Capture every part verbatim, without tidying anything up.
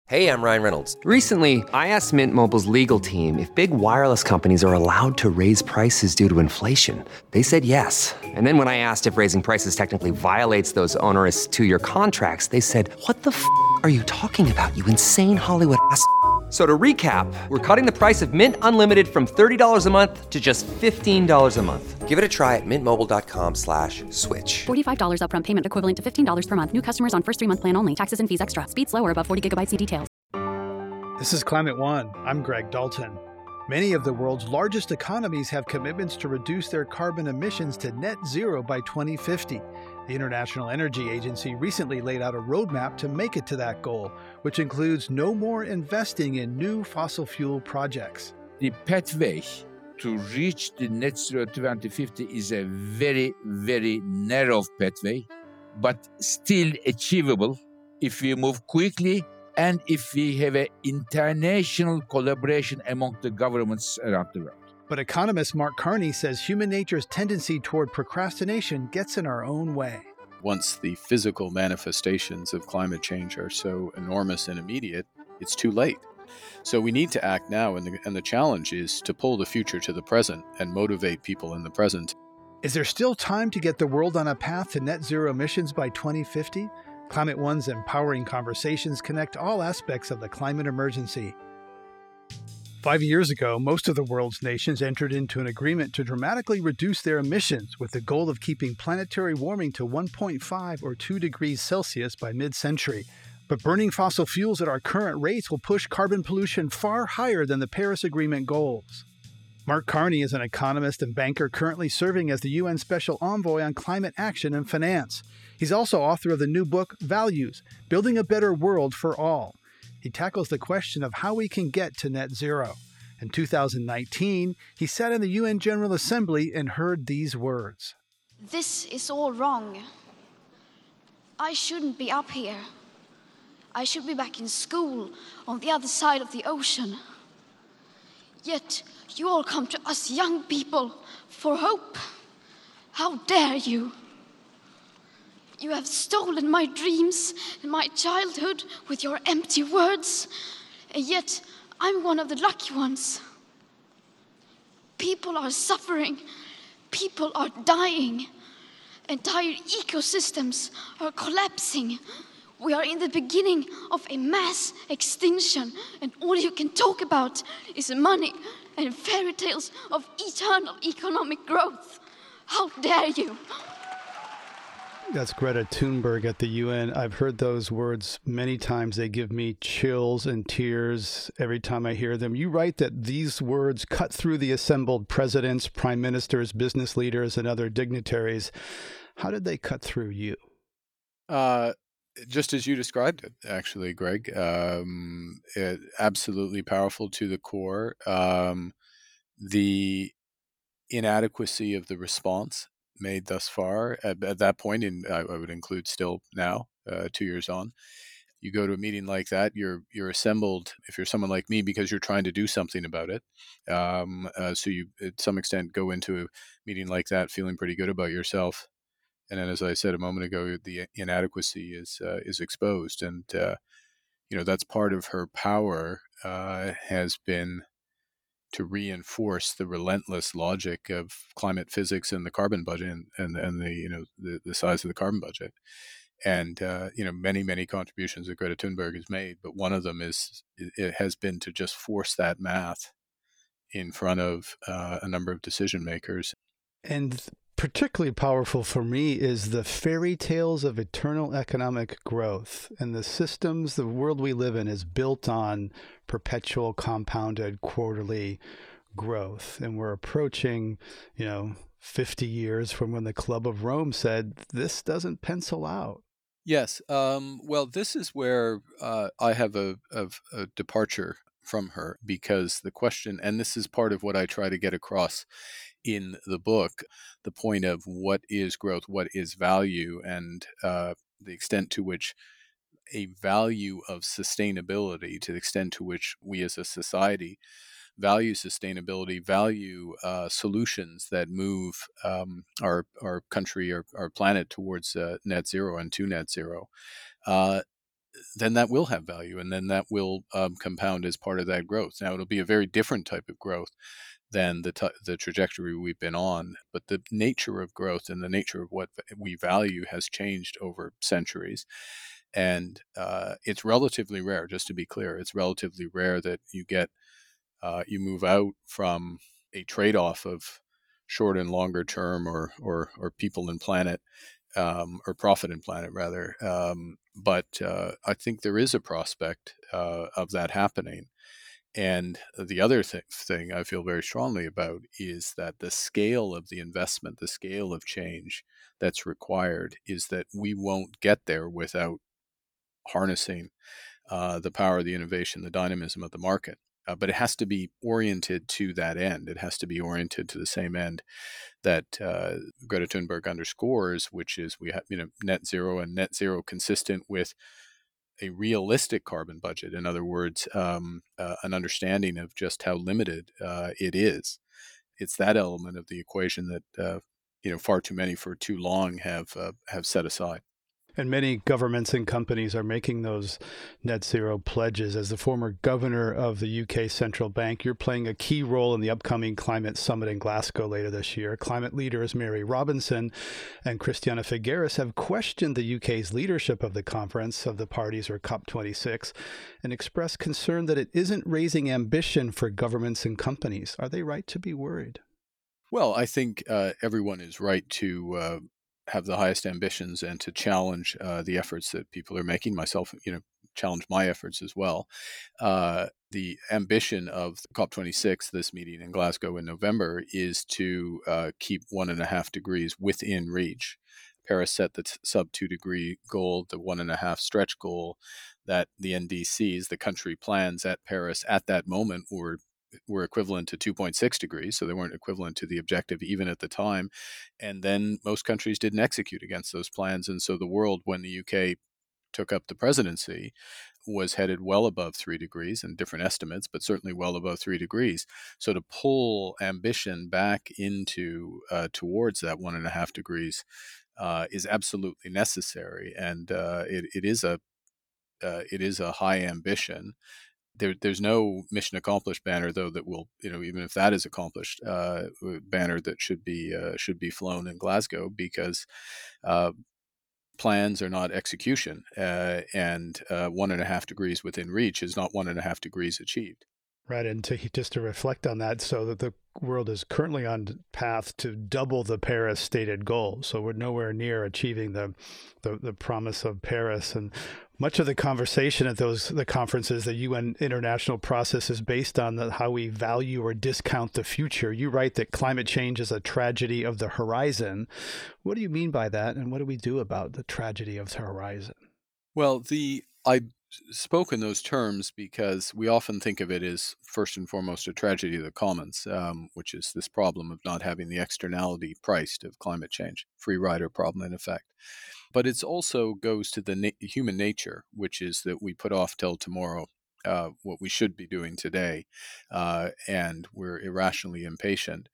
Hey, I'm Ryan Reynolds. Recently, I asked Mint Mobile's legal team if big wireless companies are allowed to raise prices due to inflation. They said yes. And then when I asked if raising prices technically violates those onerous two-year contracts, they said, "What the f*** are you talking about, you insane Hollywood ass?" So to recap, we're cutting the price of Mint Unlimited from thirty dollars a month to just fifteen dollars a month. Give it a try at mintmobile.com slash switch. forty-five dollars upfront payment equivalent to fifteen dollars per month. New customers on first three-month plan only. Taxes and fees extra. Speed slower above forty gigabytes. See details. This is Climate One. I'm Greg Dalton. Many of the world's largest economies have commitments to reduce their carbon emissions to net zero by twenty fifty. The International Energy Agency recently laid out a roadmap to make it to that goal, which includes no more investing in new fossil fuel projects. The pathway to reach the net zero twenty fifty is a very, very narrow pathway, but still achievable if we move quickly and if we have an international collaboration among the governments around the world. But economist Mark Carney says human nature's tendency toward procrastination gets in our own way. Once the physical manifestations of climate change are so enormous and immediate, it's too late. So we need to act now, and the, and the challenge is to pull the future to the present and motivate people in the present. Is there still time to get the world on a path to net zero emissions by twenty fifty? Climate One's empowering conversations connect all aspects of the climate emergency. Five years ago, most of the world's nations entered into an agreement to dramatically reduce their emissions with the goal of keeping planetary warming to one point five or two degrees Celsius by mid-century. But burning fossil fuels at our current rates will push carbon pollution far higher than the Paris Agreement goals. Mark Carney is an economist and banker currently serving as the U N Special Envoy on Climate Action and Finance. He's also author of the new book, Values: Building a Better World for All. He tackles the question of how we can get to net zero. In two thousand nineteen, he sat in the U N General Assembly and heard these words. This is all wrong. I shouldn't be up here. I should be back in school on the other side of the ocean. Yet you all come to us young people for hope. How dare you? You have stolen my dreams and my childhood with your empty words, and yet I'm one of the lucky ones. People are suffering. People are dying. Entire ecosystems are collapsing. We are in the beginning of a mass extinction, and all you can talk about is money and fairy tales of eternal economic growth. How dare you? That's Greta Thunberg at the U N. I've heard those words many times. They give me chills and tears every time I hear them. You write that these words cut through the assembled presidents, prime ministers, business leaders, and other dignitaries. How did they cut through you? Uh, just as you described it, actually, Greg. Um, it, absolutely powerful to the core. Um, the inadequacy of the response made thus far at, at that point, and I, I would include still now, uh, two years on. You go to a meeting like that, you're you're assembled, if you're someone like me, because you're trying to do something about it. Um, uh, so you, at some extent, go into a meeting like that feeling pretty good about yourself. And then, as I said a moment ago, the inadequacy is uh, is exposed, and uh, you know that's part of her power uh, has been to reinforce the relentless logic of climate physics and the carbon budget, and, and, and the you know the, the size of the carbon budget. And uh, you know many many contributions that Greta Thunberg has made, but one of them is it has been to just force that math in front of uh, a number of decision makers. And particularly powerful for me is the fairy tales of eternal economic growth. And the systems, the world we live in is built on perpetual compounded quarterly growth. And we're approaching, you know, fifty years from when the Club of Rome said, this doesn't pencil out. Yes. Um, well, this is where uh, I have a, a, a departure from her, because the question, and this is part of what I try to get across in the book, the point of what is growth, what is value, and uh, the extent to which a value of sustainability, to the extent to which we as a society value sustainability, value uh, solutions that move um, our our country, our, our planet towards uh, net zero and to net zero. Uh, then that will have value, and then that will um, compound as part of that growth. Now, it'll be a very different type of growth than the t- the trajectory we've been on, but the nature of growth and the nature of what we value has changed over centuries. And uh, it's relatively rare, just to be clear, it's relatively rare that you get, uh, you move out from a trade-off of short and longer term or, or, or people and planet, um, or profit and planet rather. Um, but uh, I think there is a prospect uh, of that happening. And the other th- thing I feel very strongly about is that the scale of the investment, the scale of change that's required is that we won't get there without harnessing uh, the power of the innovation, the dynamism of the market. Uh, but it has to be oriented to that end. It has to be oriented to the same end that uh, Greta Thunberg underscores, which is we have, you know, net zero and net zero consistent with a realistic carbon budget. In other words, um, uh, an understanding of just how limited uh, it is. It's that element of the equation that uh, you know far too many for too long have uh, have set aside. And many governments and companies are making those net zero pledges. As the former governor of the U K Central Bank, you're playing a key role in the upcoming climate summit in Glasgow later this year. Climate leaders Mary Robinson and Christiana Figueres have questioned the U K's leadership of the conference of the parties, or COP twenty-six, and expressed concern that it isn't raising ambition for governments and companies. Are they right to be worried? Well, I think uh, everyone is right to uh, have the highest ambitions and to challenge uh, the efforts that people are making. Myself, you know, challenge my efforts as well. Uh, the ambition of COP twenty-six, this meeting in Glasgow in November, is to uh, keep one and a half degrees within reach. Paris set the t- sub two degree goal, the one and a half stretch goal that the N D Cs, the country plans at Paris at that moment, were were equivalent to two point six degrees, so they weren't equivalent to the objective even at the time. And then most countries didn't execute against those plans. And so the world, when the U K took up the presidency, was headed well above three degrees, and different estimates, but certainly well above three degrees. So to pull ambition back into uh, towards that one and a half degrees uh, is absolutely necessary. And uh, it, it is a uh, it is a high ambition. There, there's no mission accomplished banner, though, that will, you know, even if that is accomplished, uh, banner that should be uh, should be flown in Glasgow, because uh, plans are not execution, uh, and uh, one and a half degrees within reach is not one and a half degrees achieved. Right, and to, just to reflect on that, so that the world is currently on path to double the Paris stated goal. So we're nowhere near achieving the, the the promise of Paris. And much of the conversation at those the conferences, the U N international process, is based on the, how we value or discount the future. You write that climate change is a tragedy of the horizon. What do you mean by that, and what do we do about the tragedy of the horizon? Well, the I spoke in those terms because we often think of it as first and foremost a tragedy of the commons, um, which is this problem of not having the externality priced of climate change, free rider problem in effect. But it also goes to the na- human nature, which is that we put off till tomorrow uh, what we should be doing today, uh, and we're irrationally impatient.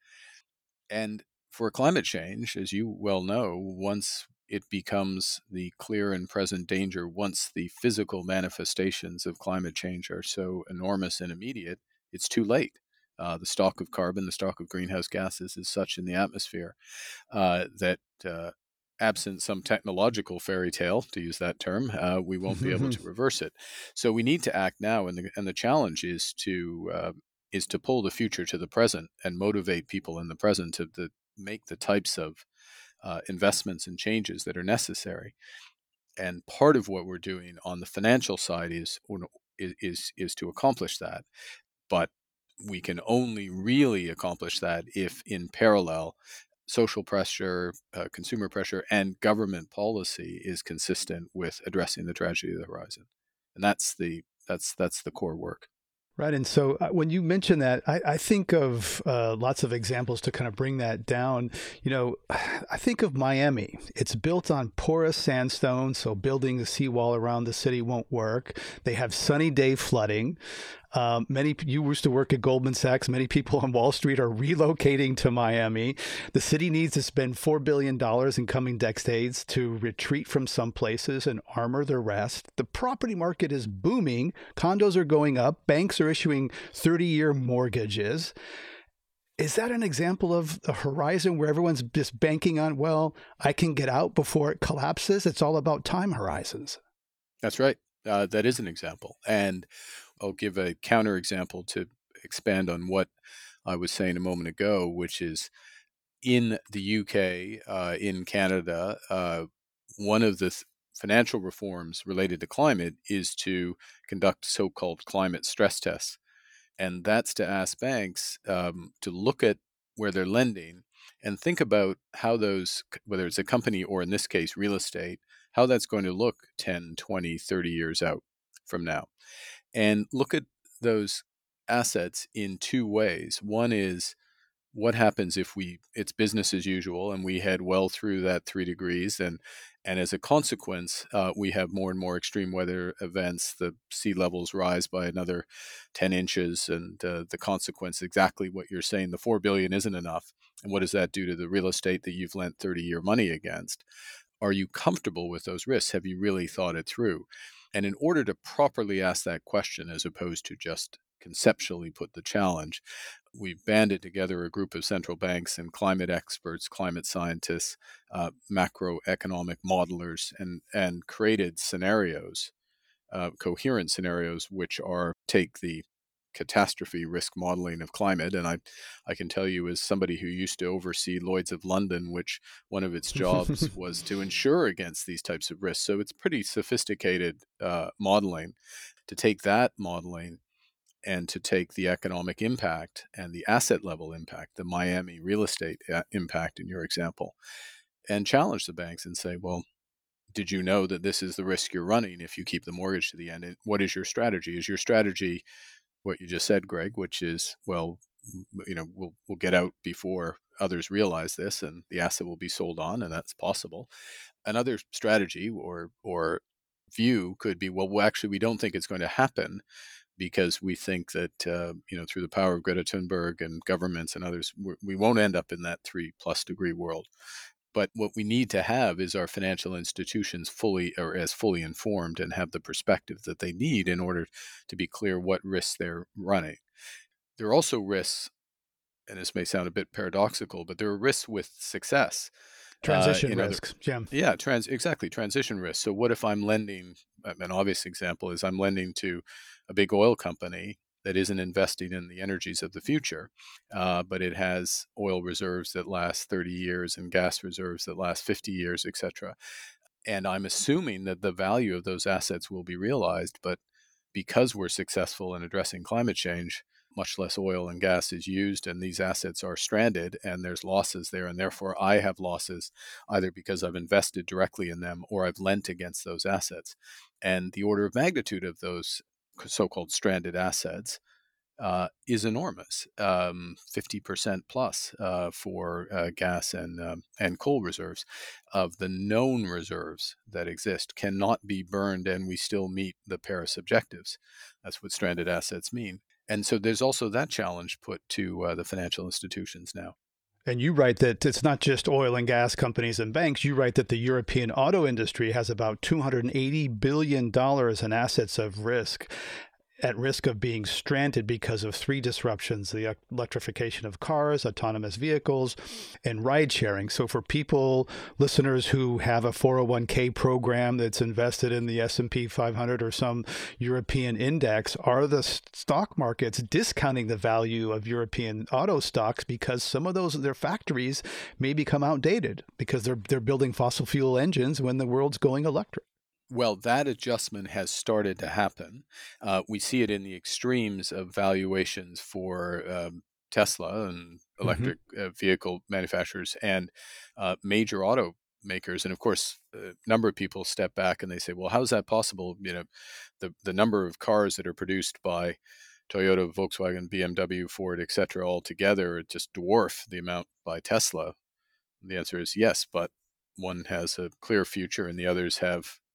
And for climate change, as you well know, once it becomes the clear and present danger, once the physical manifestations of climate change are so enormous and immediate, it's too late. Uh, the stock of carbon, the stock of greenhouse gases is such in the atmosphere uh, that uh, absent some technological fairy tale, to use that term, uh, we won't be able to reverse it. So we need to act now, and the, and the challenge is to uh, is to pull the future to the present and motivate people in the present to the, make the types of Uh, investments and changes that are necessary. And part of what we're doing on the financial side is, is, is, is to accomplish that. But we can only really accomplish that if in parallel, social pressure, uh, consumer pressure, and government policy is consistent with addressing the tragedy of the horizon. And that's the, that's, that's the core work. Right. And so uh, when you mention that, I, I think of uh, lots of examples to kind of bring that down. You know, I think of Miami. It's built on porous sandstone, so building a seawall around the city won't work. They have sunny day flooding. Um, many you used to work at Goldman Sachs. Many people on Wall Street are relocating to Miami. The city needs to spend four billion dollars in coming decades to retreat from some places and armor the rest. The property market is booming. Condos are going up. Banks are issuing thirty-year mortgages. Is that an example of a horizon where everyone's just banking on, well, I can get out before it collapses? It's all about time horizons. That's right. Uh, that is an example. And I'll give a counterexample to expand on what I was saying a moment ago, which is in the U K, uh, in Canada, uh, one of the th- financial reforms related to climate is to conduct so-called climate stress tests. And that's to ask banks um, to look at where they're lending and think about how those, whether it's a company or in this case, real estate, how that's going to look ten, twenty, thirty years out from now. And look at those assets in two ways. One is what happens if we it's business as usual and we head well through that three degrees and and as a consequence uh, we have more and more extreme weather events. The sea levels rise by another ten inches, and uh, the consequence exactly what you're saying, the four billion isn't enough. And what does that do to the real estate that you've lent thirty year money against? Are you comfortable with those risks? Have you really thought it through? And in order to properly ask that question, as opposed to just conceptually put the challenge, we've banded together a group of central banks and climate experts, climate scientists, uh, macroeconomic modelers, and, and created scenarios, uh, coherent scenarios, which are take the catastrophe risk modeling of climate. And I, I can tell you, as somebody who used to oversee Lloyd's of London, which one of its jobs was to insure against these types of risks. So it's pretty sophisticated uh, modeling. To take that modeling and to take the economic impact and the asset level impact, the Miami real estate impact in your example, and challenge the banks and say, well, did you know that this is the risk you're running if you keep the mortgage to the end? And what is your strategy? Is your strategy what you just said, Greg, which is, well, you know, we'll we'll get out before others realize this and the asset will be sold on, and that's possible. Another strategy or or view could be, well, well actually, we don't think it's going to happen, because we think that, uh, you know, through the power of Greta Thunberg and governments and others, we're, we won't end up in that three plus degree world. But what we need to have is our financial institutions fully or as fully informed and have the perspective that they need in order to be clear what risks they're running. There are also risks, and this may sound a bit paradoxical, but there are risks with success. Transition uh, risks, Jim. Yeah, yeah trans, exactly, transition risks. So what if I'm lending, an obvious example is I'm lending to a big oil company that isn't investing in the energies of the future, uh, but it has oil reserves that last thirty years and gas reserves that last fifty years, et cetera. And I'm assuming that the value of those assets will be realized, but because we're successful in addressing climate change, much less oil and gas is used, and these assets are stranded, and there's losses there, and therefore I have losses either because I've invested directly in them or I've lent against those assets. And the order of magnitude of those so-called stranded assets uh, is enormous, um, fifty percent plus uh, for uh, gas and um, and coal reserves. Of the known reserves that exist cannot be burned, and we still meet the Paris objectives. That's what stranded assets mean. And so there's also that challenge put to uh, the financial institutions now. And you write that it's not just oil and gas companies and banks. You write that the European auto industry has about two hundred eighty billion dollars in assets of risk, at risk of being stranded because of three disruptions: the electrification of cars, autonomous vehicles, and ride sharing. So for people, listeners who have a four oh one k program that's invested in the S and P five hundred or some European index, are the stock markets discounting the value of European auto stocks because some of those, their factories may become outdated because they're they're building fossil fuel engines when the world's going electric? Well, that adjustment has started to happen. Uh, we see it in the extremes of valuations for um, Tesla and electric mm-hmm. uh, vehicle manufacturers and uh, major automakers. And of course, a number of people step back and they say, well, how is that possible? You know, the, the number of cars that are produced by Toyota, Volkswagen, B M W, Ford, et cetera, all together just dwarf the amount by Tesla. And the answer is yes, but one has a clear future and the others have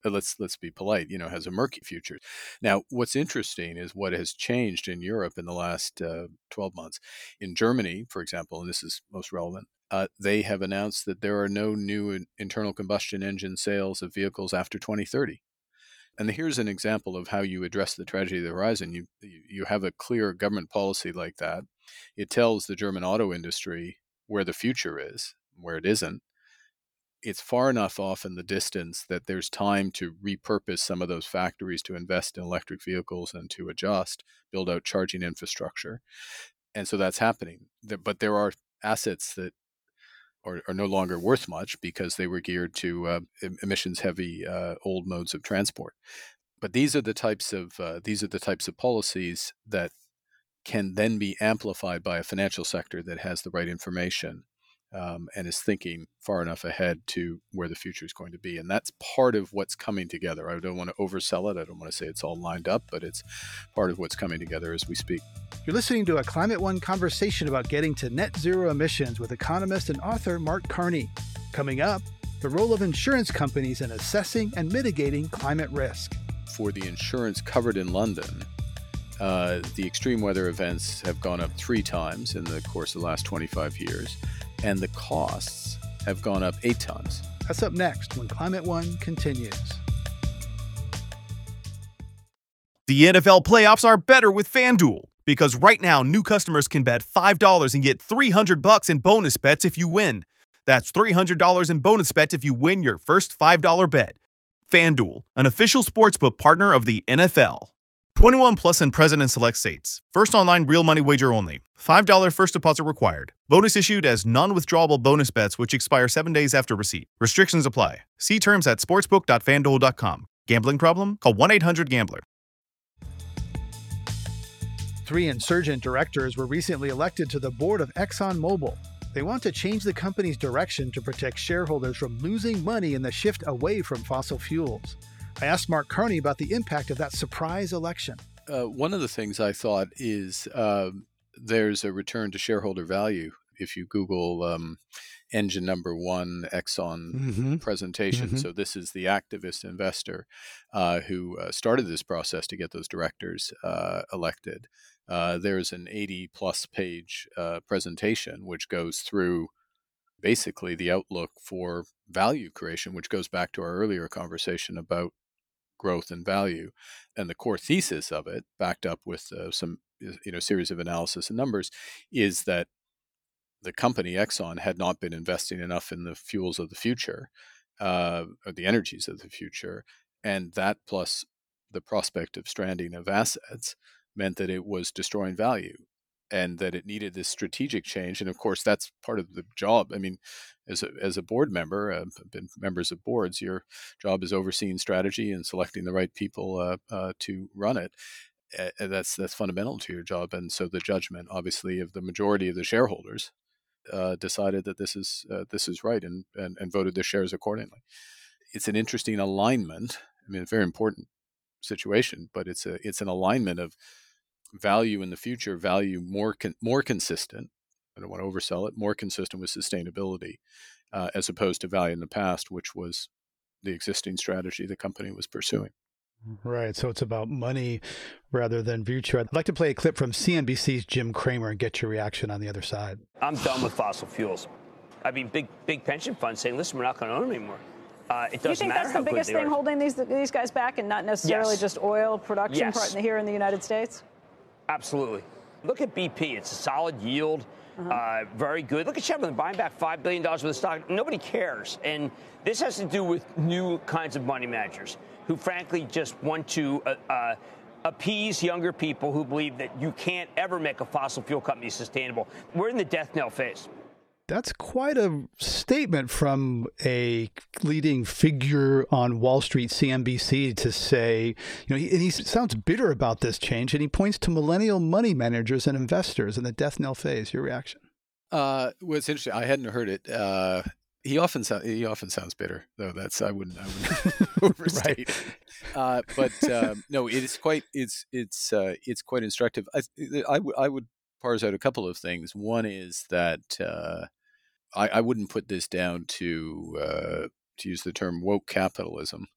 let's let's be polite, you know, has a murky future. Now, what's interesting is what has changed in Europe in the last uh, twelve months. In Germany, for example, and this is most relevant, uh, they have announced that there are no new in- internal combustion engine sales of vehicles after twenty thirty. And here's an example of how you address the tragedy of the horizon. You you have a clear government policy like that. It tells the German auto industry where the future is, where it isn't. It's far enough off in the distance that there's time to repurpose some of those factories to invest in electric vehicles and to adjust, build out charging infrastructure. And so that's happening. But there are assets that are, are no longer worth much because they were geared to uh, emissions-heavy uh, old modes of transport. But these are the types of uh, these are the types of policies that can then be amplified by a financial sector that has the right information um, and is thinking far enough ahead to where the future is going to be. And that's part of what's coming together. I don't want to oversell it. I don't want to say it's all lined up, but it's part of what's coming together as we speak. You're listening to a Climate One conversation about getting to net zero emissions with economist and author Mark Carney. Coming up, the role of insurance companies in assessing and mitigating climate risk. For the insurance covered in London, uh, the extreme weather events have gone up three times in the course of the last twenty-five years, and the costs have gone up eight times. That's up next when Climate One continues. The N F L playoffs are better with FanDuel, because right now new customers can bet five dollars and get three hundred bucks in bonus bets if you win. That's three hundred dollars in bonus bets if you win your first five dollars bet. FanDuel, an official sportsbook partner of the N F L. twenty-one plus and present in select states. First online real money wager only. five dollars first deposit required. Bonus issued as non-withdrawable bonus bets which expire seven days after receipt. Restrictions apply. See terms at sportsbook dot fan duel dot com. Gambling problem? Call one eight hundred gambler. Three insurgent directors were recently elected to the board of ExxonMobil. They want to change the company's direction to protect shareholders from losing money in the shift away from fossil fuels. I asked Mark Carney about the impact of that surprise election. Uh, one of the things I thought is uh, there's a return to shareholder value. If you Google um, engine number one Exxon Mm-hmm. presentation, Mm-hmm. so this is the activist investor uh, who uh, started this process to get those directors uh, elected. Uh, there's an eighty plus page uh, presentation which goes through basically the outlook for value creation, which goes back to our earlier conversation about growth and value. And the core thesis of it, backed up with uh, some you know series of analysis and numbers, is that the company Exxon had not been investing enough in the fuels of the future, uh, or the energies of the future, and that plus the prospect of stranding of assets meant that it was destroying value, and that it needed this strategic change. And of course, that's part of the job. I mean, as a, as a board member, uh, I've been members of boards, your job is overseeing strategy and selecting the right people uh, uh, to run it. Uh, that's that's fundamental to your job. And so the judgment, obviously, of the majority of the shareholders uh, decided that this is uh, this is right and, and and voted their shares accordingly. It's an interesting alignment. I mean, a very important situation, but it's a it's an alignment of value in the future, value more con- more consistent. I don't want to oversell it. More consistent with sustainability, uh, as opposed to value in the past, which was the existing strategy the company was pursuing. Right. So it's about money rather than future. I'd like to play a clip from C N B C's Jim Cramer and get your reaction on the other side. I'm done with fossil fuels. I mean, big big pension funds saying, listen, we're not going to own them anymore. Uh, it doesn't you think matter that's how the biggest good they thing are. holding these these guys back, and not necessarily Yes. just oil production Yes. part here in the United States? Absolutely. Look at B P. It's a solid yield, uh-huh. uh, very good. Look at Chevron buying back five billion dollars worth of stock. Nobody cares. And this has to do with new kinds of money managers who, frankly, just want to uh, uh, appease younger people who believe that you can't ever make a fossil fuel company sustainable. We're in the death knell phase. That's quite a statement from a leading figure on Wall Street, C N B C, to say, you know, he, and he sounds bitter about this change, and he points to millennial money managers and investors in the death knell phase. Your reaction? Uh, well, it's interesting. I hadn't heard it. Uh, he often so- he often sounds bitter, though. That's I wouldn't I wouldn't overstate it. Uh, but um, no, it is quite it's it's uh, it's quite instructive. I, I, w- I would parse out a couple of things. One is that. Uh, I, I wouldn't put this down to, uh, to use the term woke capitalism.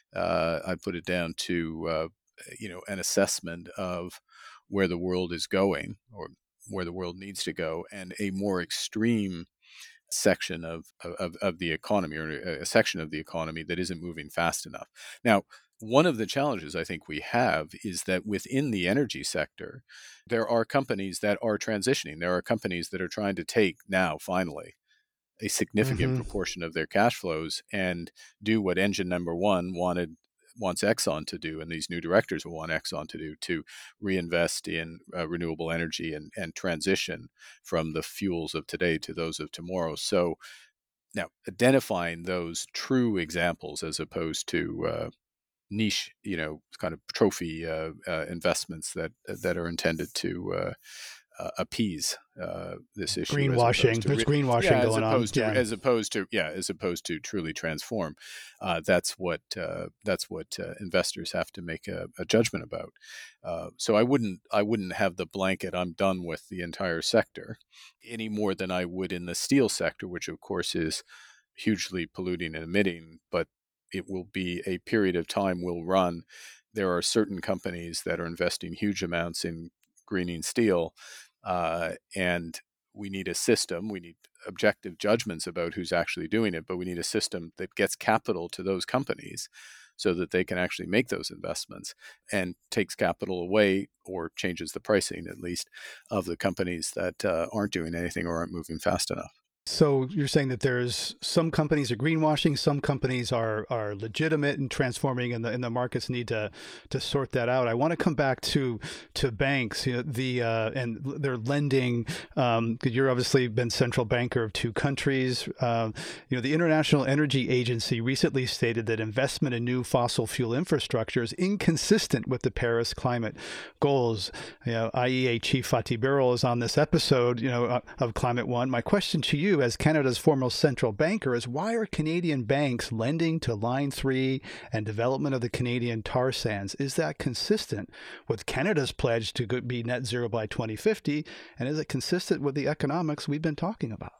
Uh, I put it down to uh, you know an assessment of where the world is going or where the world needs to go, and a more extreme section of, of, of the economy, or a section of the economy that isn't moving fast enough. Now, one of the challenges I think we have is that within the energy sector, there are companies that are transitioning. There are companies that are trying to take now, finally, a significant Mhm. proportion of their cash flows and do what engine number one wanted wants Exxon to do, and these new directors will want Exxon to do, to reinvest in uh, renewable energy and, and transition from the fuels of today to those of tomorrow. So now identifying those true examples as opposed to uh, niche, you know, kind of trophy uh, uh, investments that that are intended to uh, uh, appease uh, this issue. Greenwashing. As opposed to There's re- greenwashing yeah, as going on. opposed to Yeah. as opposed to yeah, as opposed to truly transform. Uh, that's what uh, that's what uh, investors have to make a, a judgment about. Uh, so I wouldn't I wouldn't have the blanket "I'm done with the entire sector" any more than I would in the steel sector, which of course is hugely polluting and emitting, but it will be a period of time will run. There are certain companies that are investing huge amounts in greening steel, uh, and we need a system. We need objective judgments about who's actually doing it, but we need a system that gets capital to those companies so that they can actually make those investments, and takes capital away, or changes the pricing at least, of the companies that uh, aren't doing anything or aren't moving fast enough. So you're saying that there's some companies are greenwashing, some companies are are legitimate and transforming, and the and the markets need to to sort that out. I want to come back to to banks, you know, the uh, and their lending. Um, 'cause you're obviously been central banker of two countries. Uh, you know, the International Energy Agency recently stated that investment in new fossil fuel infrastructure is inconsistent with the Paris climate goals. You know, I E A Chief Fatih Birol is on this episode, you know, of Climate One. My question to you, as Canada's foremost central banker, is why are Canadian banks lending to Line three and development of the Canadian tar sands? Is that consistent with Canada's pledge to go- be net zero by twenty fifty? And is it consistent with the economics we've been talking about?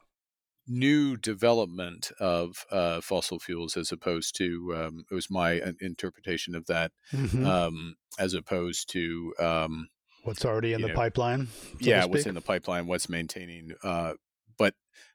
New development of uh, fossil fuels, as opposed to, um, it was my uh, interpretation of that, Mhm. um, as opposed to um, What's already in you the know, pipeline? so to yeah, what's speak? in the pipeline, what's maintaining. Uh, but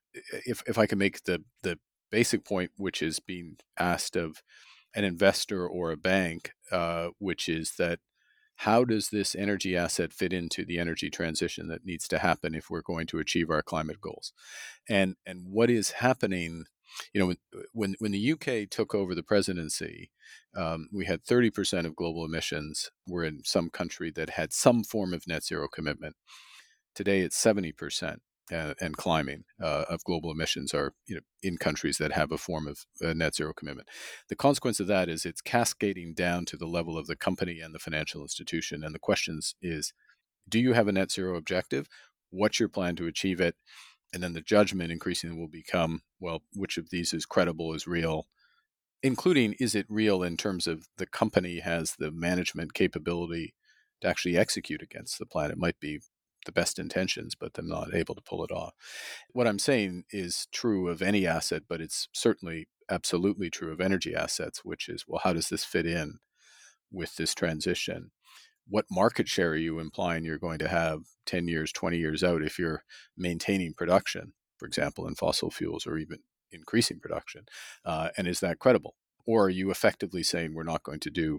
if if I can make the the basic point, which is being asked of an investor or a bank, uh, which is that how does this energy asset fit into the energy transition that needs to happen if we're going to achieve our climate goals? And and what is happening? You know, when when, when the U K took over the presidency, um, we had thirty percent of global emissions were in some country that had some form of net zero commitment. Today, it's seventy percent. Uh, and climbing uh, of global emissions are, you know, in countries that have a form of uh, net zero commitment. The consequence of that is it's cascading down to the level of the company and the financial institution. And the question is, do you have a net zero objective? What's your plan to achieve it? And then the judgment increasingly will become, well, which of these is credible, is real, including, is it real in terms of the company has the management capability to actually execute against the plan? It might be the best intentions, but they're not able to pull it off. What I'm saying is true of any asset, but it's certainly absolutely true of energy assets, which is, well, how does this fit in with this transition? What market share are you implying you're going to have ten years, twenty years out if you're maintaining production, for example, in fossil fuels, or even increasing production? Uh, and is that credible? Or are you effectively saying we're not going to do,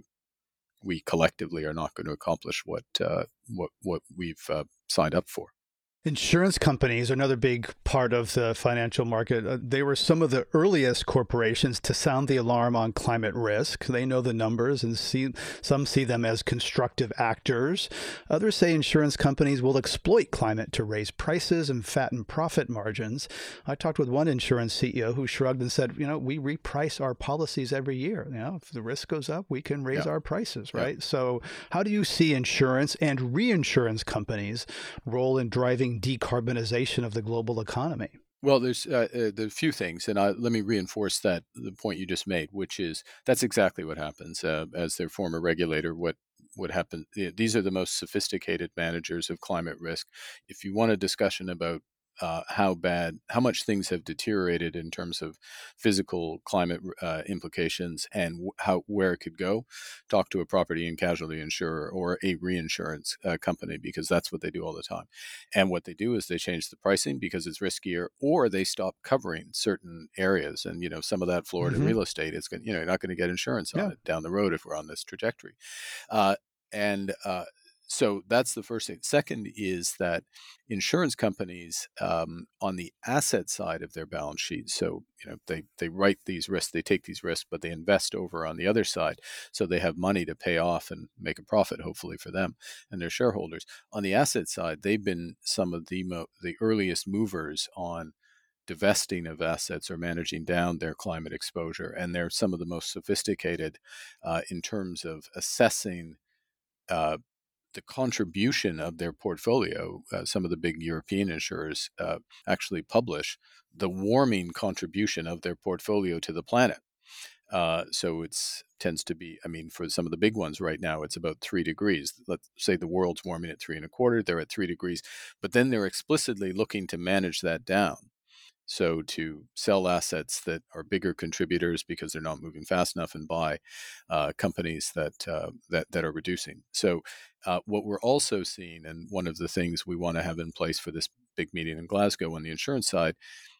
we collectively are not going to accomplish what uh, what what we've uh, signed up for? Insurance companies are another big part of the financial market. Uh, they were some of the earliest corporations to sound the alarm on climate risk. They know the numbers, and see some see them as constructive actors. Others say insurance companies will exploit climate to raise prices and fatten profit margins. I talked with one insurance C E O who shrugged and said, you know, we reprice our policies every year. You know, if the risk goes up, we can raise Yeah. our prices, Yeah. right? So how do you see insurance and reinsurance companies' role in driving decarbonization of the global economy? Well, there's uh, uh, the few things, and I, let me reinforce that the point you just made, which is that's exactly what happens. Uh, as their former regulator, what what happened? These are the most sophisticated managers of climate risk. If you want a discussion about uh, how bad, how much things have deteriorated in terms of physical climate uh, implications and w- how where it could go, talk to a property and casualty insurer or a reinsurance uh, company, because that's what they do all the time. And what they do is they change the pricing because it's riskier, or they stop covering certain areas. And you know, some of that Florida Mhm. real estate is going, you know, you're not going to get insurance on Yeah. it down the road if we're on this trajectory. Uh, and uh, so that's the first thing. Second is that insurance companies, um, on the asset side of their balance sheet, so you know they they write these risks, they take these risks, but they invest over on the other side, so they have money to pay off and make a profit, hopefully for them and their shareholders. On the asset side, they've been some of the mo- the earliest movers on divesting of assets or managing down their climate exposure, and they're some of the most sophisticated uh, in terms of assessing uh, the contribution of their portfolio. Uh, some of the big European insurers uh, actually publish the warming contribution of their portfolio to the planet. Uh, so it's tends to be, I mean, for some of the big ones right now, it's about three degrees. Let's say the world's warming at three and a quarter, they're at three degrees, but then they're explicitly looking to manage that down. So to sell assets that are bigger contributors because they're not moving fast enough, and buy uh, companies that, uh, that that are reducing. So uh, what we're also seeing, and one of the things we want to have in place for this big meeting in Glasgow on the insurance side,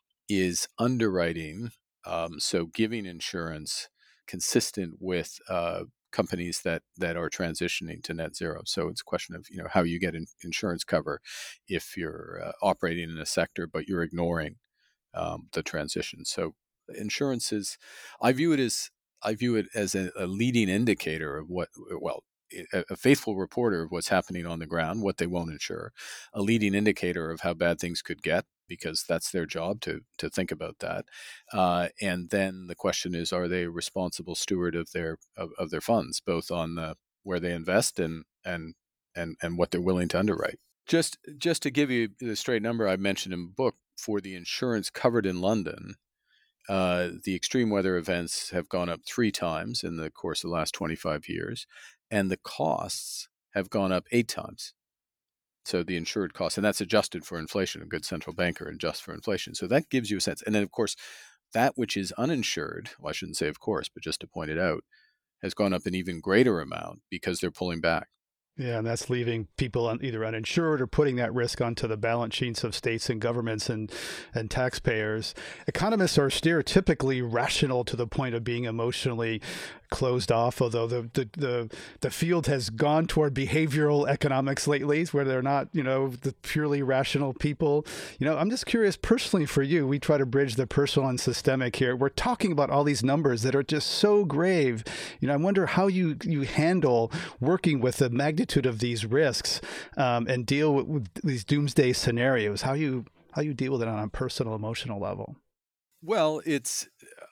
is underwriting. Um, so giving insurance consistent with uh, companies that that are transitioning to net zero. So it's a question of, you know, how you get in, insurance cover if you're uh, operating in a sector but you're ignoring um, the transition. So insurance is, I view it as, I view it as a, a leading indicator of what, well, a, a faithful reporter of what's happening on the ground, what they won't insure, a leading indicator of how bad things could get, because that's their job to to think about that. Uh, and then the question is, are they a responsible steward of their of, of their funds, both on the, where they invest and and and and what they're willing to underwrite. Just just to give you the straight number I mentioned in the book, for the insurance covered in London, uh, the extreme weather events have gone up three times in the course of the last twenty-five years, and the costs have gone up eight times. So the insured costs, and that's adjusted for inflation. A good central banker adjusts for inflation. So that gives you a sense. And then, of course, that which is uninsured, well, I shouldn't say of course, but just to point it out, has gone up an even greater amount because they're pulling back. Yeah, and that's leaving people un, either uninsured or putting that risk onto the balance sheets of states and governments and, and taxpayers. Economists are stereotypically rational to the point of being emotionally closed off, although the, the, the, the field has gone toward behavioral economics lately, where they're not, you know, the purely rational people. You know, I'm just curious personally for you, we try to bridge the personal and systemic here. We're talking about all these numbers that are just so grave. You know, I wonder how you, you handle working with the magnitude of these risks um, and deal with, with these doomsday scenarios, how you, how you deal with it on a personal, emotional level. Well, it's,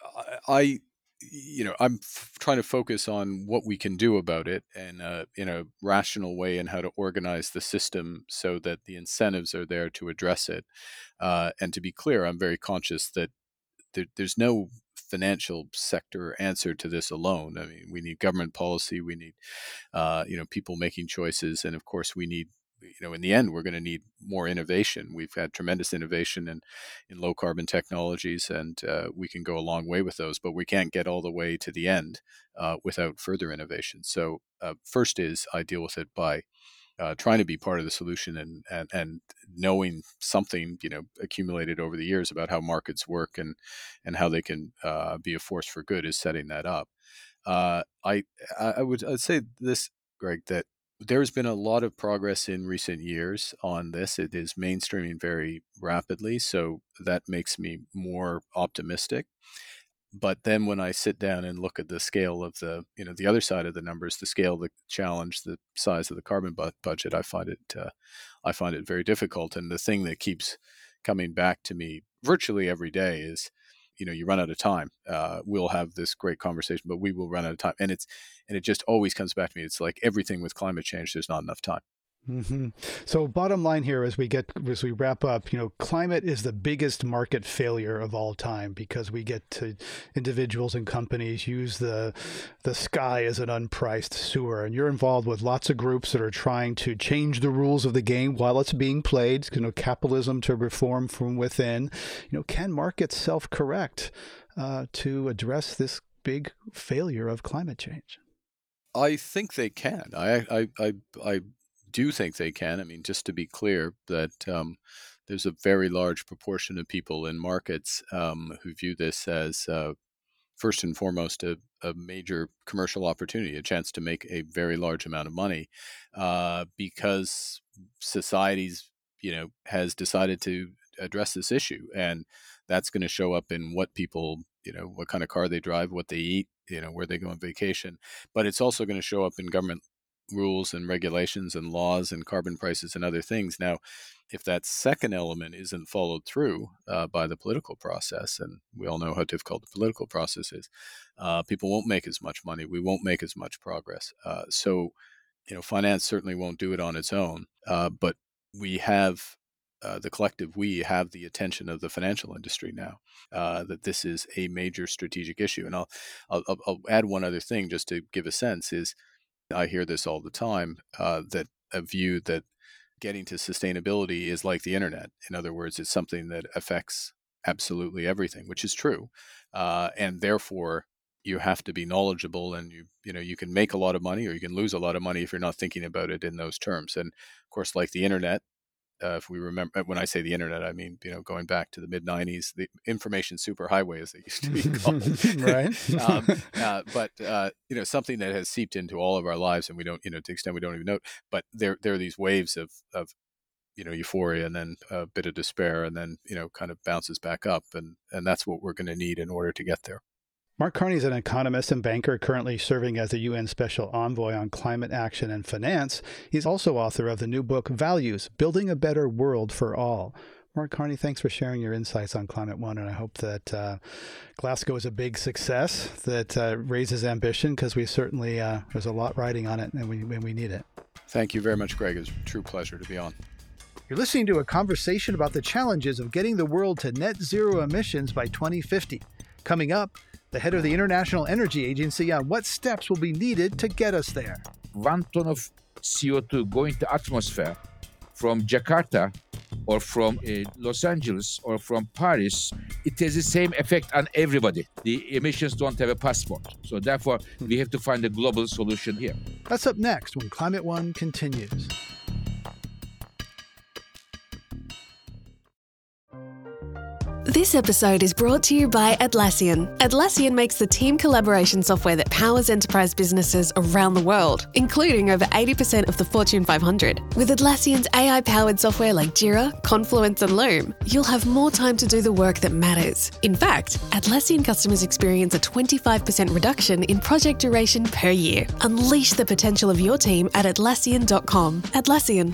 I, you know, I'm f- trying to focus on what we can do about it, and uh, in a rational way, and how to organize the system so that the incentives are there to address it. Uh, and to be clear, I'm very conscious that there, there's no financial sector answer to this alone. I mean, we need government policy, we need, uh, you know, people making choices, and of course, we need, you know, in the end, we're going to need more innovation. We've had tremendous innovation in, in low carbon technologies, and uh, we can go a long way with those, but we can't get all the way to the end uh, without further innovation. So uh, first is I deal with it by uh, trying to be part of the solution, and, and, and knowing something, you know, accumulated over the years about how markets work and, and how they can uh, be a force for good, is setting that up. Uh, I, I would I'd say this, Greg, that there's been a lot of progress in recent years on this. It is mainstreaming very rapidly, so that makes me more optimistic. But then when I sit down and look at the scale of the, you know, the other side of the numbers, the scale of the challenge, the size of the carbon bu- budget, I find it, uh, I find it very difficult. And the thing that keeps coming back to me virtually every day is, you know, you run out of time. Uh, we'll have this great conversation, but we will run out of time. And it's, and it just always comes back to me. It's like everything with climate change, there's not enough time. Mm-hmm. So bottom line here, as we get, as we wrap up, you know, climate is the biggest market failure of all time because we get to individuals and companies use the, the sky as an unpriced sewer. And you're involved with lots of groups that are trying to change the rules of the game while it's being played, you know, capitalism to reform from within. You know, can markets self-correct uh, to address this big failure of climate change? I think they can. I, I, I, I do think they can. I mean, just to be clear, that um, there's a very large proportion of people in markets um, who view this as uh, first and foremost a, a major commercial opportunity, a chance to make a very large amount of money, uh, because society's, you know, has decided to address this issue, and that's going to show up in what people, you know, what kind of car they drive, what they eat, you know, where they go on vacation. But it's also going to show up in government rules and regulations and laws and carbon prices and other things. Now, if that second element isn't followed through uh, by the political process, and we all know how difficult the political process is, uh, people won't make as much money. We won't make as much progress. Uh, so, you know, finance certainly won't do it on its own. Uh, but we have uh, the collective, we have the attention of the financial industry now, uh, that this is a major strategic issue. And I'll, I'll, I'll add one other thing just to give a sense is, I hear this all the time, uh, that a view that getting to sustainability is like the internet. In other words, it's something that affects absolutely everything, which is true. Uh, and therefore, you have to be knowledgeable, and you you know you can make a lot of money or you can lose a lot of money if you're not thinking about it in those terms. And of course, like the internet, uh, if we remember, when I say the internet, I mean, you know, going back to the mid nineties, the information superhighway, as they used to be called. Right. um, uh, but, uh, you know, something that has seeped into all of our lives, and we don't, you know, to the extent we don't even know, but there, there are these waves of, of, you know, euphoria, and then a bit of despair, and then, you know, kind of bounces back up. And, and that's what we're going to need in order to get there. Mark Carney is an economist and banker currently serving as the U N Special Envoy on Climate Action and Finance. He's also author of the new book, Values, Building a Better World for All. Mark Carney, thanks for sharing your insights on Climate One, and I hope that uh, Glasgow is a big success that uh, raises ambition, because we certainly, uh, there's a lot riding on it, and we, and we need it. Thank you very much, Greg. It's a true pleasure to be on. You're listening to a conversation about the challenges of getting the world to net zero emissions by twenty fifty. Coming up, the head of the International Energy Agency on what steps will be needed to get us there. One ton of C O two going to atmosphere from Jakarta or from uh, Los Angeles or from Paris, it has the same effect on everybody. The emissions don't have a passport. So therefore, we have to find a global solution here. That's up next when Climate One continues. This episode is brought to you by Atlassian. Atlassian makes the team collaboration software that powers enterprise businesses around the world, including over eighty percent of the Fortune five hundred. With Atlassian's A I-powered software like Jira, Confluence, and Loom, you'll have more time to do the work that matters. In fact, Atlassian customers experience a twenty-five percent reduction in project duration per year. Unleash the potential of your team at Atlassian dot com. Atlassian.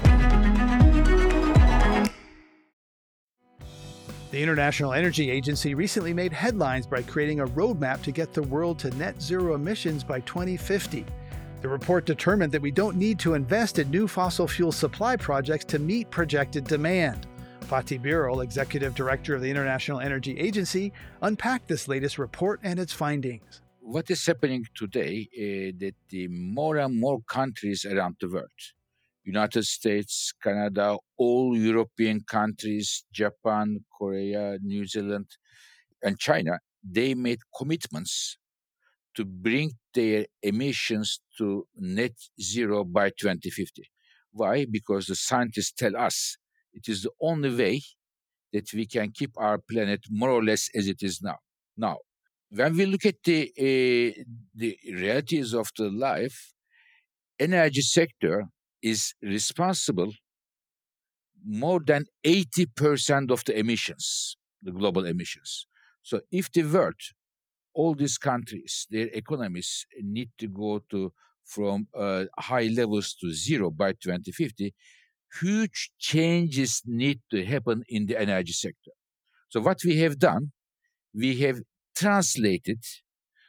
The International Energy Agency recently made headlines by creating a roadmap to get the world to net zero emissions by twenty fifty. The report determined that we don't need to invest in new fossil fuel supply projects to meet projected demand. Fatih Birol, Executive Director of the International Energy Agency, unpacked this latest report and its findings. What is happening today is that the more and more countries around the world, United States, Canada, all European countries, Japan, Korea, New Zealand, and China, they made commitments to bring their emissions to net zero by twenty fifty. Why? Because the scientists tell us it is the only way that we can keep our planet more or less as it is now. Now, when we look at the, uh, the realities of the life, energy sector is responsible more than eighty percent of the emissions, the global emissions. So if the world, all these countries, their economies need to go to from uh, high levels to zero by twenty fifty, huge changes need to happen in the energy sector. So what we have done, we have translated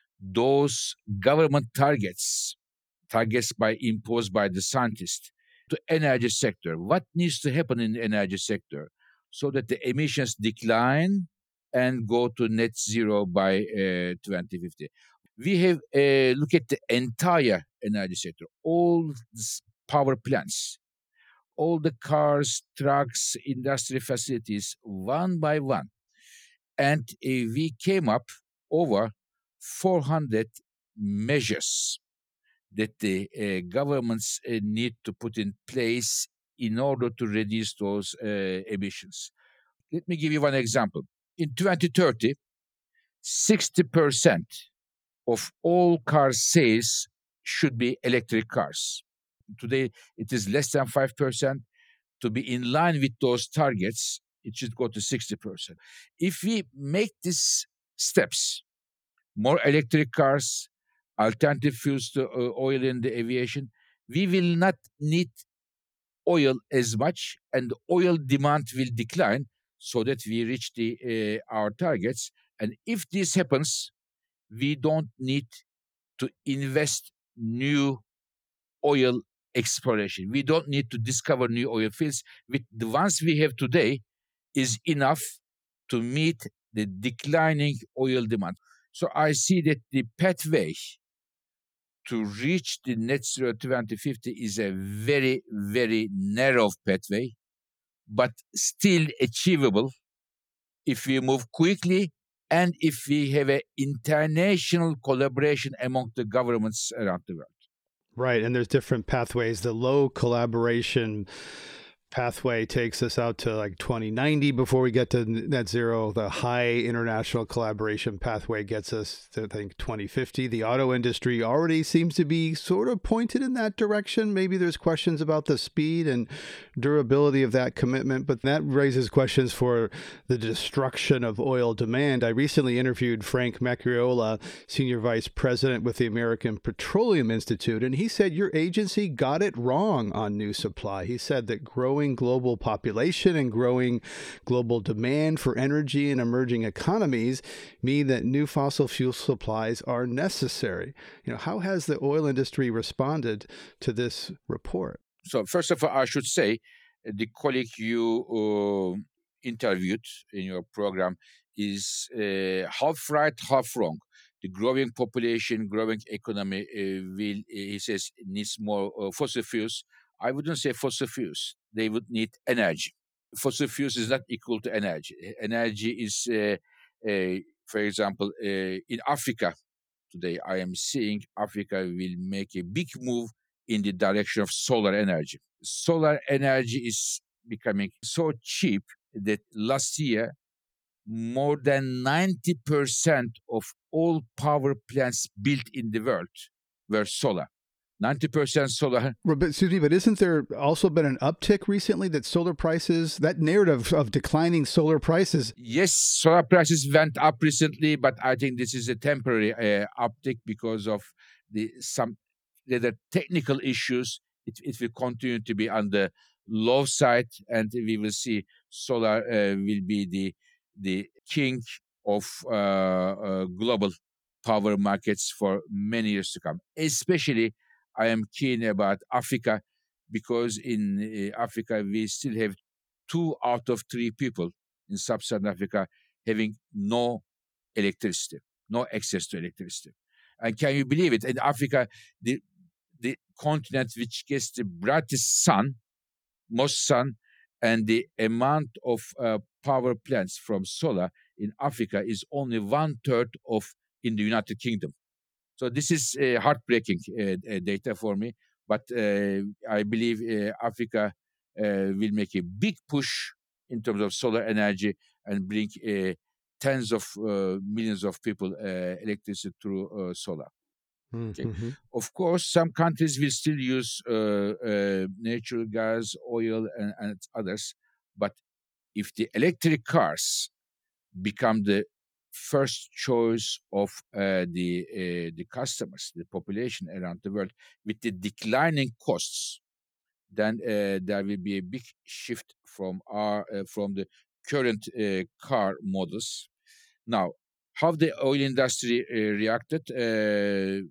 those government targets targets by imposed by the scientists to energy sector. What needs to happen in the energy sector so that the emissions decline and go to net zero by uh, twenty fifty? We have uh, look at the entire energy sector, all these power plants, all the cars, trucks, industry facilities, one by one. And uh, we came up over four hundred measures that the uh, governments uh, need to put in place in order to reduce those uh, emissions. Let me give you one example. In twenty thirty, sixty percent of all car sales should be electric cars. Today, it is less than five percent. To be in line with those targets, it should go to sixty percent. If we make these steps, more electric cars, alternative fuels to uh, oil in the aviation, we will not need oil as much, and oil demand will decline so that we reach the uh, our targets. And if this happens, we don't need to invest new oil exploration. We don't need to discover new oil fields. With the ones we have today is enough to meet the declining oil demand. So I see that the pathway to reach the net zero twenty fifty is a very, very narrow pathway, but still achievable if we move quickly and if we have an international collaboration among the governments around the world. Right, and there's different pathways. The low collaboration pathway takes us out to like twenty ninety before we get to net zero. The high international collaboration pathway gets us to, I think, twenty fifty. The auto industry already seems to be sort of pointed in that direction. Maybe there's questions about the speed and durability of that commitment, but that raises questions for the destruction of oil demand. I recently interviewed Frank Macchiola, Senior Vice President with the American Petroleum Institute, and he said your agency got it wrong on new supply. He said that growing global population and growing global demand for energy in emerging economies mean that new fossil fuel supplies are necessary. You know, how has the oil industry responded to this report? So first of all, I should say the colleague you uh, interviewed in your program is uh, half right, half wrong. The growing population, growing economy uh, will, he says, needs more uh, fossil fuels. I wouldn't say fossil fuels. They would need energy. Fossil fuels is not equal to energy. Energy is, uh, uh, for example, uh, in Africa today, I am seeing Africa will make a big move in the direction of solar energy. Solar energy is becoming so cheap that last year, more than ninety percent of all power plants built in the world were solar. ninety percent solar. But, excuse me, but isn't there also been an uptick recently that solar prices, that narrative of declining solar prices? Yes, solar prices went up recently, but I think this is a temporary uh, uptick because of the some the technical issues. It, it will continue to be on the low side, and we will see solar uh, will be the the king of uh, uh, global power markets for many years to come. Especially, I am keen about Africa because in uh, Africa we still have two out of three people in sub-Saharan Africa having no electricity, no access to electricity. And can you believe it? In Africa, the the continent which gets the brightest sun, most sun, and the amount of uh, power plants from solar in Africa is only one third of in the United Kingdom. So this is uh, heartbreaking uh, data for me, but uh, I believe uh, Africa uh, will make a big push in terms of solar energy and bring uh, tens of uh, millions of people uh, electricity through uh, solar. Okay. Mm-hmm. Of course, some countries will still use uh, uh, natural gas, oil, and, and others, but if the electric cars become the first choice of uh, the uh, the customers, the population around the world, with the declining costs, then uh, there will be a big shift from our uh, from the current uh, car models. Now, how the oil industry uh, reacted? Uh,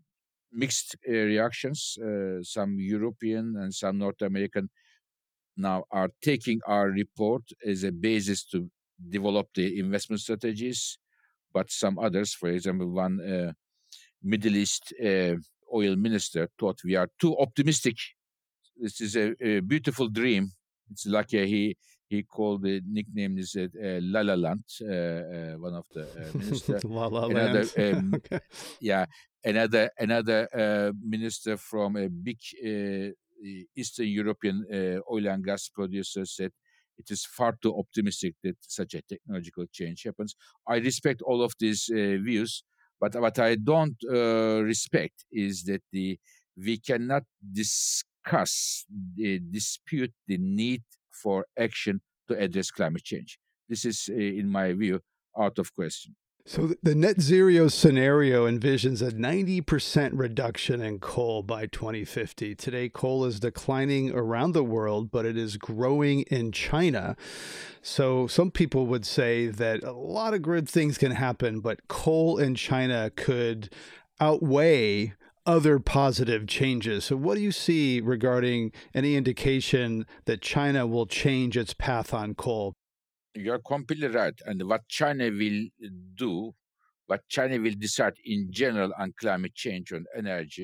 mixed uh, reactions. Uh, some European and some North American now are taking our report as a basis to develop the investment strategies, but some others, for example, one uh, Middle East uh, oil minister thought we are too optimistic. This is a, a beautiful dream. It's like a, he he called the nickname is uh, uh, La La Land, uh, uh, one of the uh, minister. La La another, Land. um, Okay. Yeah, another another uh, minister from a big uh, Eastern European uh, oil and gas producer said it is far too optimistic that such a technological change happens. I respect all of these uh, views, but what I don't uh, respect is that the we cannot discuss, the, dispute the need for action to address climate change. This is, uh, in my view, out of question. So th- the net zero scenario envisions a ninety percent reduction in coal by twenty fifty. Today, coal is declining around the world, but it is growing in China. So some people would say that a lot of good things can happen, but coal in China could outweigh other positive changes. So what do you see regarding any indication that China will change its path on coal? You're completely right. And what China will do, what China will decide in general on climate change and energy,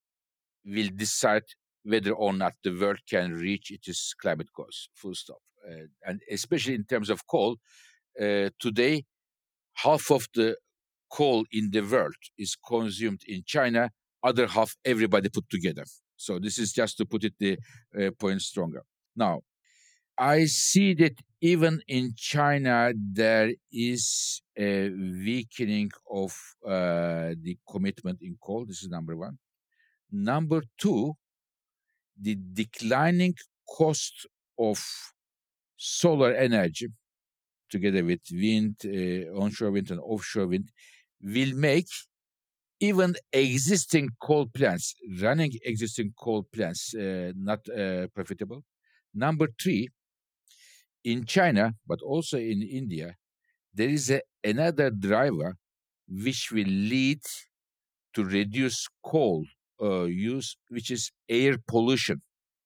will decide whether or not the world can reach its climate goals, full stop. Uh, and especially in terms of coal, uh, today, half of the coal in the world is consumed in China, other half everybody put together. So this is just to put it the uh, point stronger. Now, I see that even in China, there is a weakening of uh, the commitment in coal. This is number one. Number two, the declining cost of solar energy, together with wind, uh, onshore wind and offshore wind, will make even existing coal plants, running existing coal plants, uh, not uh, profitable. Number three, in China, but also in India, there is a, another driver which will lead to reduce coal uh, use, which is air pollution.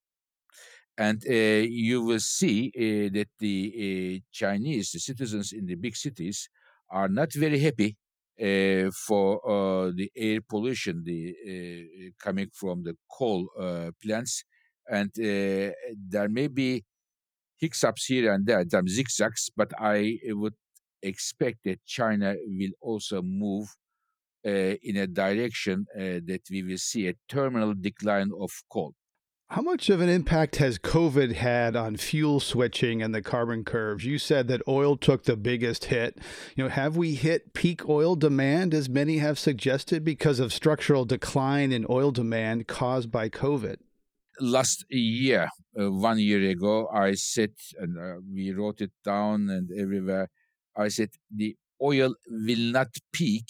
And uh, you will see uh, that the uh, Chinese the citizens in the big cities are not very happy uh, for uh, the air pollution the, uh, coming from the coal uh, plants. And uh, there may be hiccups here and there, some zigzags, but I would expect that China will also move uh, in a direction uh, that we will see a terminal decline of coal. How much of an impact has COVID had on fuel switching and the carbon curves? You said that oil took the biggest hit. You know, have we hit peak oil demand, as many have suggested, because of structural decline in oil demand caused by COVID? Last year, uh, one year ago, I said, and uh, we wrote it down and everywhere, I said the oil will not peak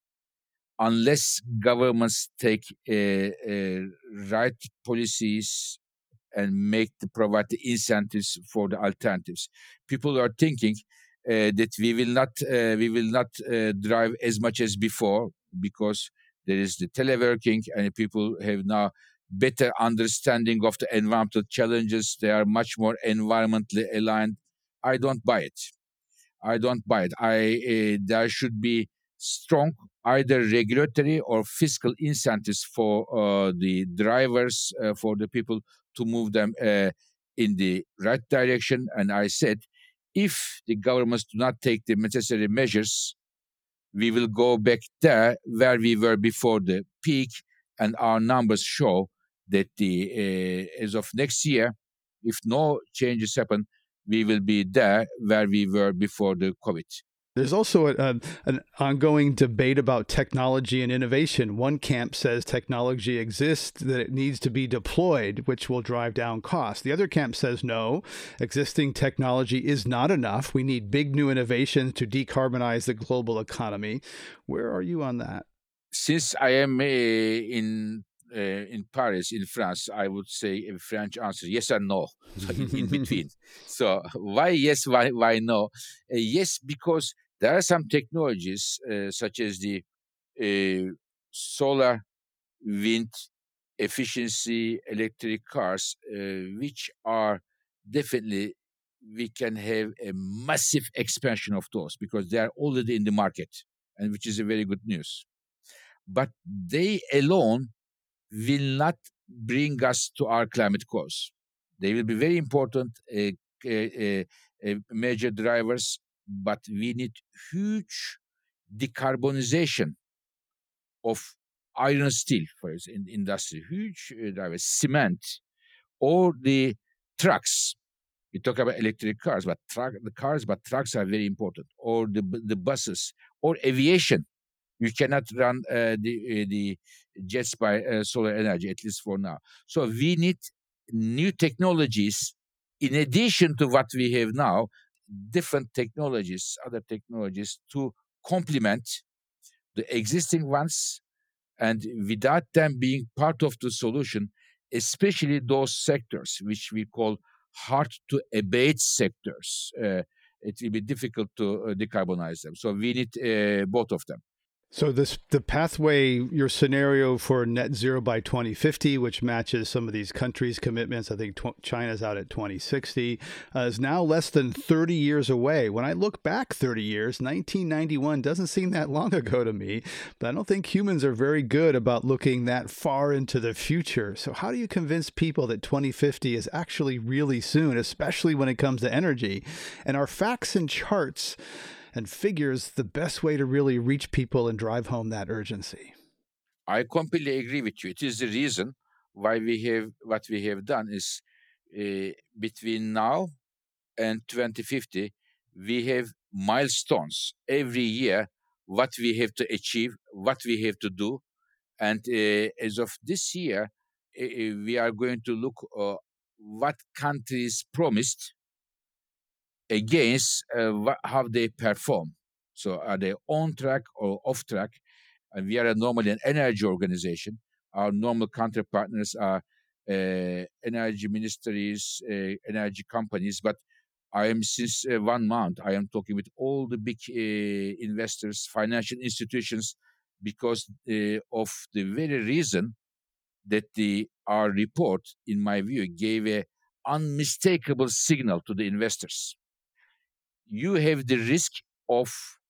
unless governments take uh, uh, right policies and make the provide the incentives for the alternatives. People are thinking uh, that we will not uh, we will not uh, drive as much as before because there is the teleworking and people have now better understanding of the environmental challenges. They are much more environmentally aligned. I don't buy it. I don't buy it. I uh, there should be strong either regulatory or fiscal incentives for uh, the drivers, uh, for the people to move them uh, in the right direction. And I said, if the governments do not take the necessary measures, we will go back there where we were before the peak, and our numbers show that the uh, as of next year, if no changes happen, we will be there where we were before the COVID. There's also a, a, an ongoing debate about technology and innovation. One camp says technology exists, that it needs to be deployed, which will drive down costs. The other camp says no, existing technology is not enough. We need big new innovations to decarbonize the global economy. Where are you on that? Since I am uh, in uh, in Paris, in France, I would say a French answer, yes and no, so in, in between. So why yes, why, why no? Uh, yes, because there are some technologies uh, such as the uh, solar wind, efficiency, electric cars, uh, which are definitely, we can have a massive expansion of those because they are already in the market, and which is a very good news. But they alone will not bring us to our climate goals. They will be very important uh, uh, uh, major drivers, but we need huge decarbonization of iron and steel, for example, in industry, huge uh, drivers, cement, or the trucks. We talk about electric cars, but truck, the cars, but trucks are very important, or the the buses, or aviation. You cannot run uh, the uh, the jets by uh, solar energy, at least for now. So we need new technologies in addition to what we have now, different technologies, other technologies to complement the existing ones, and without them being part of the solution, especially those sectors which we call hard to abate sectors, uh, it will be difficult to uh, decarbonize them. So we need uh, both of them. So this the pathway, your scenario for net zero by twenty fifty, which matches some of these countries' commitments, I think tw- China's out at twenty sixty, uh, is now less than thirty years away. When I look back thirty years, nineteen ninety-one doesn't seem that long ago to me, but I don't think humans are very good about looking that far into the future. So how do you convince people that twenty fifty is actually really soon, especially when it comes to energy? And are facts and charts and figures the best way to really reach people and drive home that urgency? I completely agree with you. It is the reason why we have what we have done is uh, between now and twenty fifty, we have milestones every year, what we have to achieve, what we have to do. And uh, as of this year, uh, we are going to look uh, what countries promised against uh, wh- how they perform. So are they on track or off track? And we are normally an energy organization. Our normal counterpartners are uh, energy ministries, uh, energy companies. But I am since uh, one month, I am talking with all the big uh, investors, financial institutions, because uh, of the very reason that the our report, in my view, gave a unmistakable signal to the investors. You have the risk of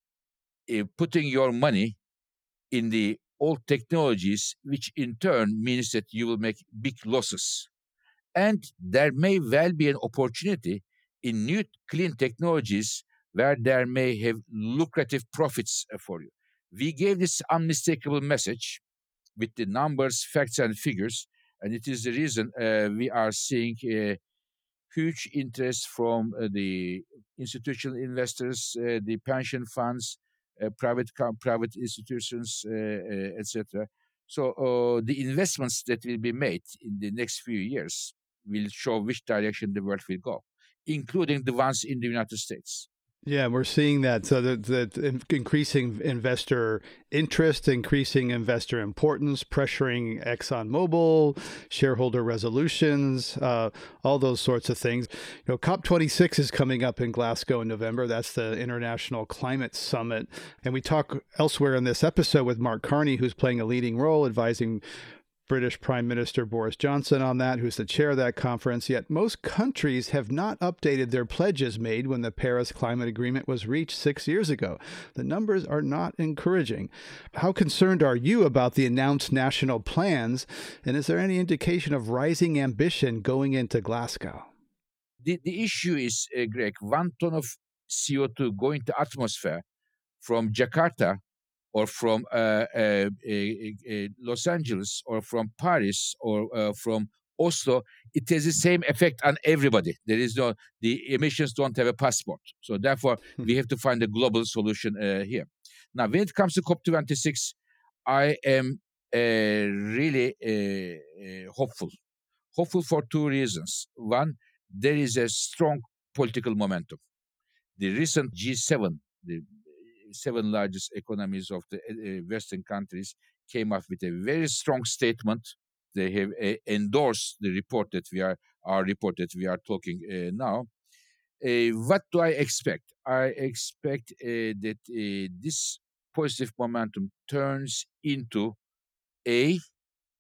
uh, putting your money in the old technologies, which in turn means that you will make big losses. And there may well be an opportunity in new clean technologies where there may have lucrative profits uh, for you. We gave this unmistakable message with the numbers, facts, and figures, and it is the reason uh, we are seeing uh, huge interest from uh, the institutional investors, uh, the pension funds, uh, private com- private institutions, uh, uh, et cetera. So uh, the investments that will be made in the next few years will show which direction the world will go, including the ones in the United States. Yeah, we're seeing that. So the, the increasing investor interest, increasing investor importance, pressuring ExxonMobil, shareholder resolutions, uh, all those sorts of things. You know, COP twenty-six is coming up in Glasgow in November. That's the International Climate Summit. And we talk elsewhere in this episode with Mark Carney, who's playing a leading role advising British Prime Minister Boris Johnson on that, who's the chair of that conference. Yet most countries have not updated their pledges made when the Paris Climate Agreement was reached six years ago. The numbers are not encouraging. How concerned are you about the announced national plans? And is there any indication of rising ambition going into Glasgow? The, the issue is, uh, Greg, one ton of C O two going to atmosphere from Jakarta or from uh, uh, uh, uh, Los Angeles, or from Paris, or uh, from Oslo, it has the same effect on everybody. There is no, the emissions don't have a passport. So therefore, we have to find a global solution uh, here. Now, when it comes to COP twenty-six, I am uh, really uh, uh, hopeful. Hopeful for two reasons. One, there is a strong political momentum. The recent G seven, the seven largest economies of the uh, Western countries, came up with a very strong statement. They have uh, endorsed the report that we are, our report that we are talking uh, now. Uh, what do I expect? I expect uh, that uh, this positive momentum turns into a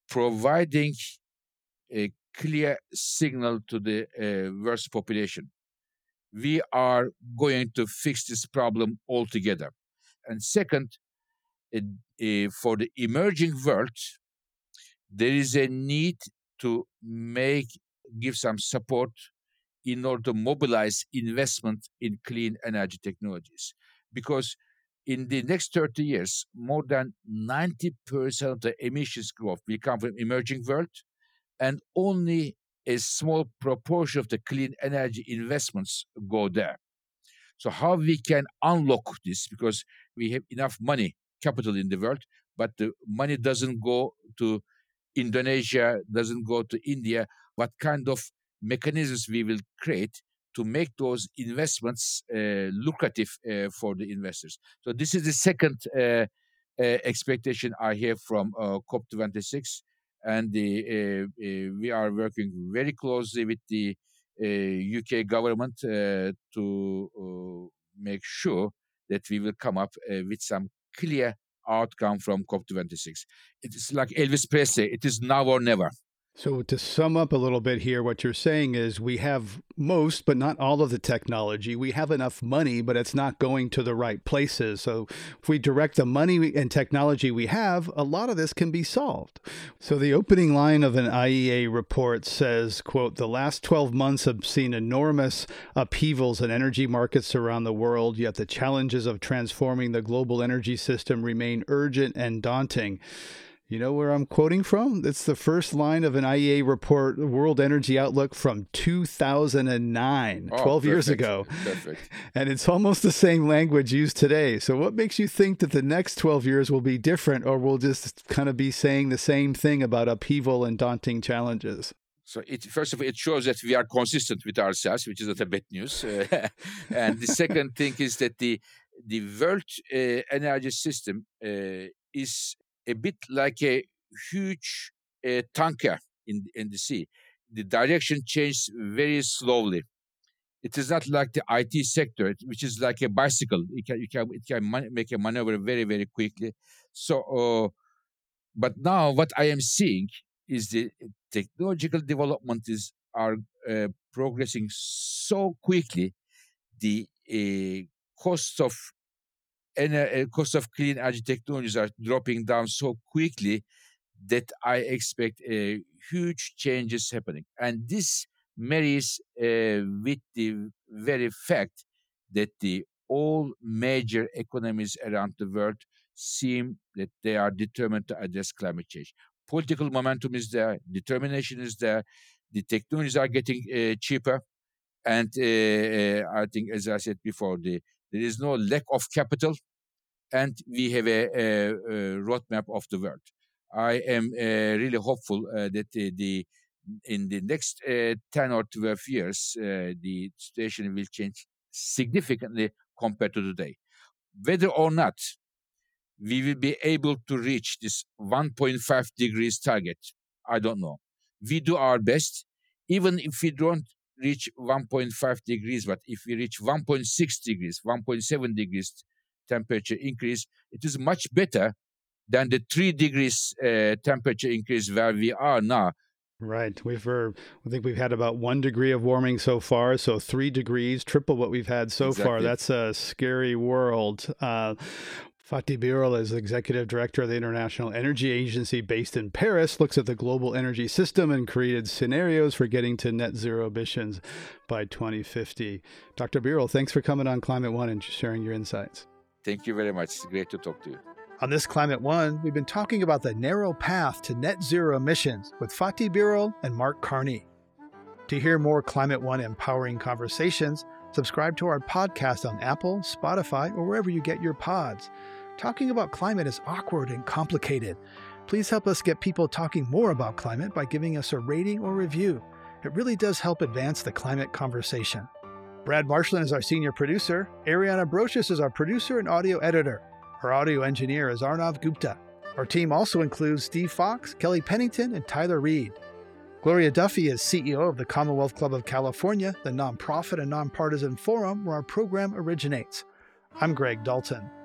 providing a clear signal to the uh, world's population. We are going to fix this problem altogether. And second, uh, uh, for the emerging world, there is a need to make, give some support in order to mobilize investment in clean energy technologies. Because in the next thirty years, more than ninety percent of the emissions growth will come from emerging world, and only a small proportion of the clean energy investments go there. So how we can unlock this, because we have enough money, capital in the world, but the money doesn't go to Indonesia, doesn't go to India. What kind of mechanisms we will create to make those investments uh, lucrative uh, for the investors? So this is the second uh, uh, expectation I have from uh, COP twenty-six. And the, uh, uh, we are working very closely with the uh, U K government uh, to uh, make sure that we will come up uh, with some clear outcome from COP twenty-six. It is like Elvis Presley, it is now or never. So to sum up a little bit here, what you're saying is we have most, but not all of the technology. We have enough money, but it's not going to the right places. So if we direct the money and technology we have, a lot of this can be solved. So the opening line of an I E A report says, quote, the last twelve months have seen enormous upheavals in energy markets around the world, yet the challenges of transforming the global energy system remain urgent and daunting. You know where I'm quoting from? It's the first line of an I E A report, World Energy Outlook from two thousand nine, oh, twelve perfect, years ago. Perfect. And it's almost the same language used today. So what makes you think that the next twelve years will be different, or we'll just kind of be saying the same thing about upheaval and daunting challenges? So it, first of all, it shows that we are consistent with ourselves, which is not a bad news. Uh, and the second thing is that the, the world uh, energy system uh, is a bit like a huge uh, tanker in, in the sea. The direction changes very slowly. It is not like the I T sector, which is like a bicycle. It can, it can, it can man- make a maneuver very, very quickly. So, uh, but now what I am seeing is the technological development is are uh, progressing so quickly. The uh, cost of and uh, cost of clean energy technologies are dropping down so quickly that I expect uh, huge changes happening. And this marries uh, with the very fact that the all major economies around the world seem that they are determined to address climate change. Political momentum is there, determination is there, the technologies are getting uh, cheaper, and uh, uh, I think, as I said before, the, there is no lack of capital, and we have a, a, a roadmap of the world. I am uh, really hopeful uh, that uh, the in the next uh, ten or twelve years, uh, the situation will change significantly compared to today. Whether or not we will be able to reach this one point five degrees target, I don't know. We do our best, even if we don't reach one point five degrees, but if we reach one point six degrees, one point seven degrees temperature increase, it is much better than the three degrees uh, temperature increase where we are now. Right. We've, uh, I think we've had about one degree of warming so far. So three degrees, triple what we've had so Exactly. far. That's a scary world. Uh, Fatih Birol is Executive Director of the International Energy Agency based in Paris, looks at the global energy system and created scenarios for getting to net zero emissions by twenty fifty. Doctor Birol, thanks for coming on Climate One and sharing your insights. Thank you very much. It's great to talk to you. On this Climate One, we've been talking about the narrow path to net zero emissions with Fatih Birol and Mark Carney. To hear more Climate One empowering conversations, subscribe to our podcast on Apple, Spotify, or wherever you get your pods. Talking about climate is awkward and complicated. Please help us get people talking more about climate by giving us a rating or review. It really does help advance the climate conversation. Brad Marshland is our senior producer. Ariana Brocious is our producer and audio editor. Our audio engineer is Arnav Gupta. Our team also includes Steve Fox, Kelly Pennington, and Tyler Reed. Gloria Duffy is C E O of the Commonwealth Club of California, the nonprofit and nonpartisan forum where our program originates. I'm Greg Dalton.